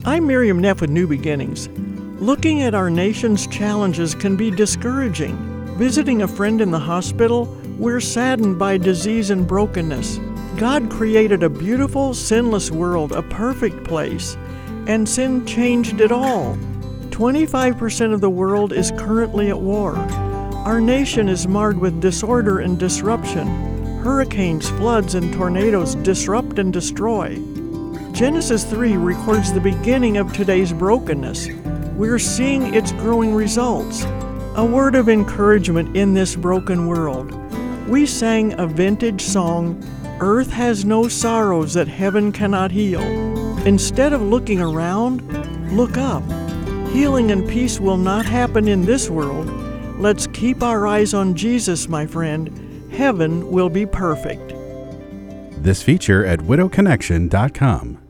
I'm Miriam Neff with New Beginnings. Looking at our nation's challenges can be discouraging. Visiting a friend in the hospital, we're saddened by disease and brokenness. God created a beautiful, sinless world, a perfect place, and sin changed it all. 25% of the world is currently at war. Our nation is marred with disorder and disruption. Hurricanes, floods, and tornadoes disrupt and destroy. Genesis 3 records the beginning of today's brokenness. We're seeing its growing results. A word of encouragement in this broken world. We sang a vintage song, "Earth has no sorrows that heaven cannot heal." Instead of looking around, look up. Healing and peace will not happen in this world. Let's keep our eyes on Jesus, my friend. Heaven will be perfect. This feature at widowconnection.com.